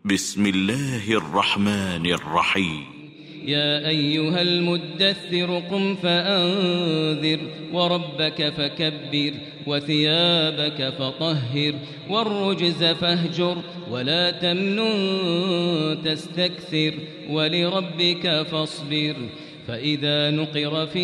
بسم الله الرحمن الرحيم. يا أيها المدثر قم فأنذر وربك فكبر وثيابك فطهر والرجز فاهجر ولا تمنن تستكثر ولربك فاصبر فإذا نقر في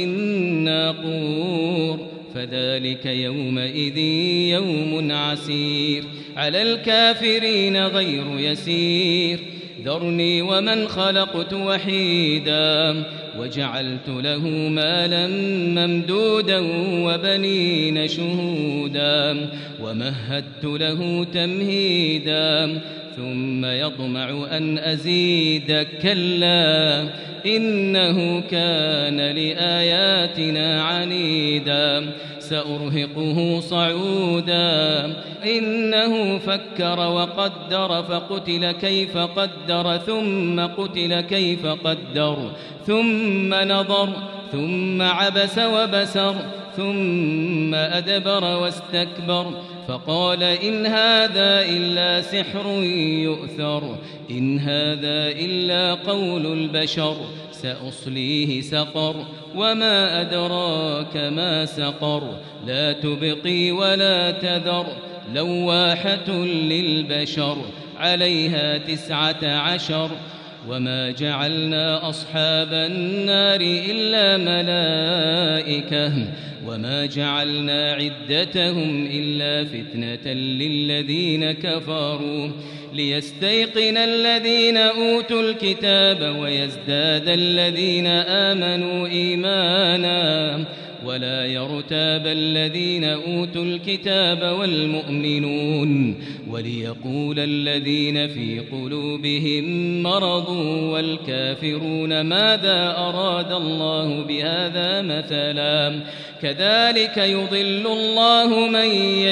الناقور فذلك يومئذ يوم عسير على الكافرين غير يسير ذرني ومن خلقت وحيدا وجعلت له مالا ممدودا وبنين شهودا ومهدت له تمهيدا ثم يطمع أن أزيد كلا إنه كان لآياتنا عنيدا سأرهقه صعودا إنه فكر وقدر فقتل كيف قدر ثم قتل كيف قدر ثم نظر ثم عبس وبسر ثم أدبر واستكبر فقال إن هذا إلا سحر يؤثر إن هذا إلا قول البشر سأصليه سقر وما أدراك ما سقر لا تبقي ولا تذر لواحة للبشر عليها 19 وما جعلنا أصحاب النار إلا ملائكة وما جعلنا عدتهم إلا فتنة للذين كفروا ليستيقن الذين أوتوا الكتاب ويزداد الذين آمنوا إيمانا ولا يرتاب الذين أوتوا الكتاب والمؤمنون وليقول الذين في قلوبهم مرض والكافرون ماذا أراد الله بهذا مثلا كذلك يضل الله من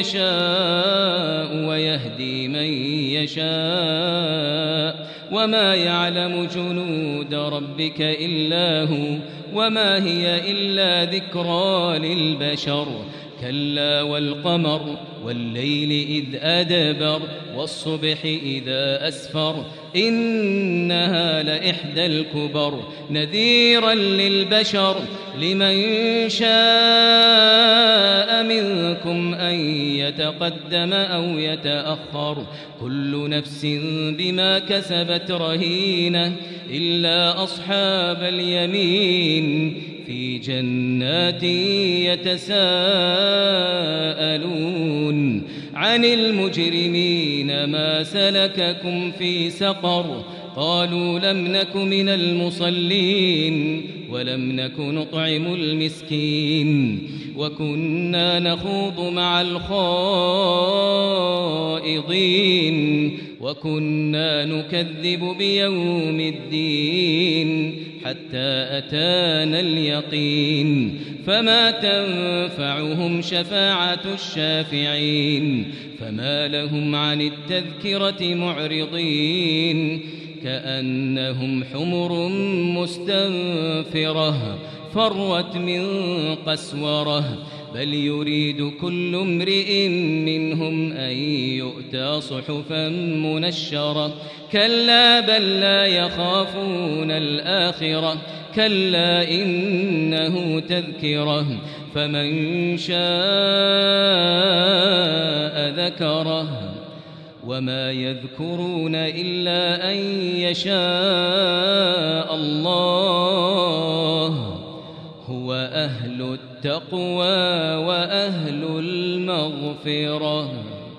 يشاء ويهدي من يشاء وما يعلم جنود ربك إلا هو وما هي إلا ذكرى للبشر كلا والقمر والليل إذ أدبر والصبح إذا أسفر إنها لإحدى الكبر نذيرا للبشر لمن شاء منكم أن يتقدم أو يتأخر كل نفس بما كسبت رهينة إلا أصحاب اليمين في جنات يتساءلون عن المجرمين ما سلككم في سقر قالوا لم نك من المصلين ولم نك نطعم المسكين وكنا نخوض مع الخائضين وكنا نكذب بيوم الدين حتى أتانا اليقين فما تنفعهم شفاعة الشافعين فما لهم عن التذكرة معرضين كأنهم حمر مستنفرة فرت من قسورة بل يريد كل امرئ منهم أن يؤتى صحفا منشرة كلا بل لا يخافون الآخرة كلا إنه تذكرة فمن شاء ذكره وما يذكرون إلا أن يشاء الله هو أهل التقوى وأهل المغفرة.